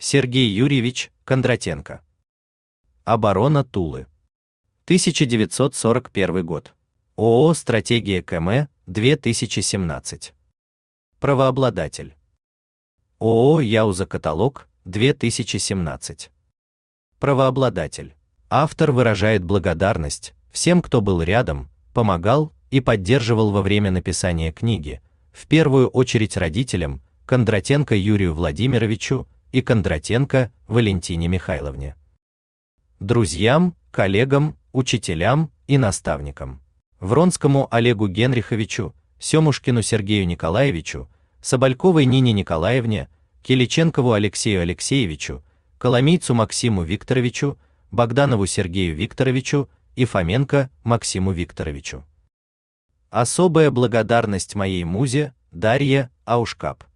Сергей Юрьевич Кондратенко. Оборона Тулы. 1941 год. ООО «Стратегия КМ», 2017. Правообладатель. ООО «Яуза Каталог», 2017. Правообладатель. Автор выражает благодарность всем, кто был рядом, помогал и поддерживал во время написания книги, в первую очередь родителям, Кондратенко Юрию Владимировичу и Кондратенко Валентине Михайловне, друзьям, коллегам, учителям и наставникам, Вронскому Олегу Генриховичу, Семушкину Сергею Николаевичу, Собольковой Нине Николаевне, Киличенкову Алексею Алексеевичу, Коломийцу Максиму Викторовичу, Богданову Сергею Викторовичу и Фоменко Максиму Викторовичу. Особая благодарность моей музе Дарье Аушкап.